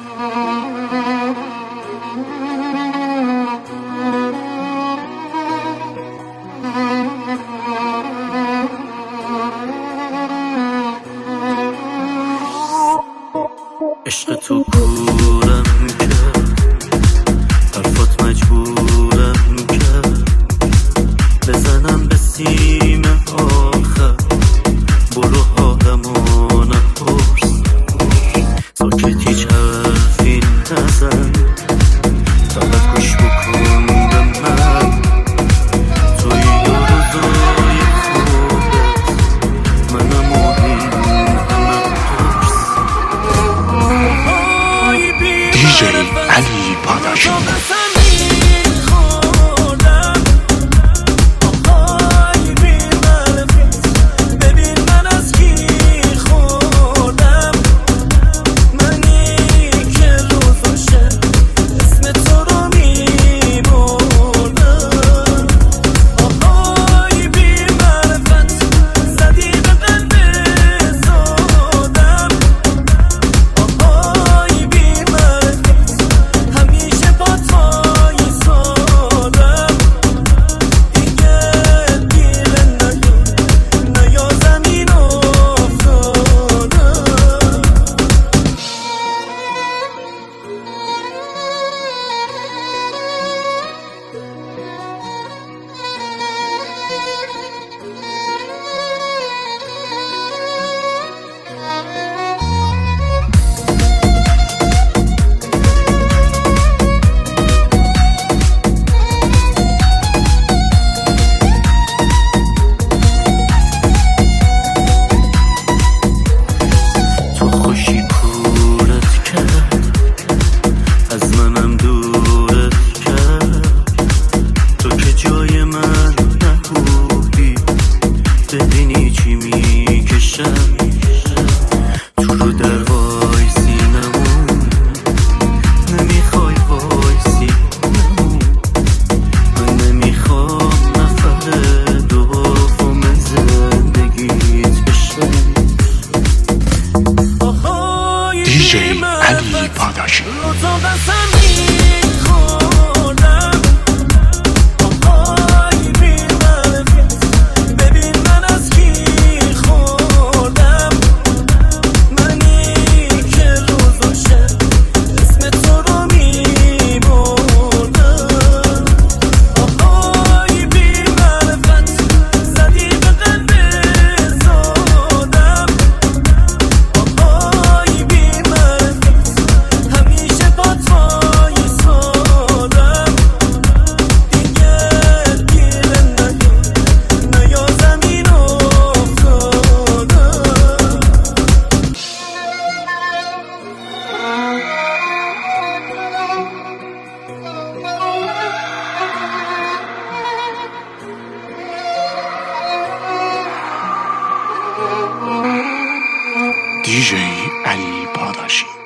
عشق تو کورم کرد، حرفات مجبورم کرد بزنم به سیم آخر. برو حالمو نپرس، ساکت هیچ حرفی نزن، فقط گوش بکن به من. توی روزای خوبت منم و این همه قرص. دیجی علی پاداشی. ببینی چی میکشم تو رو در وایسی نمون، نمیخوای وایسی نمون. من نمیخوام نفر دوم زندگیت بشم. دیجی علی پاداشی. دیجی علی پاداشی.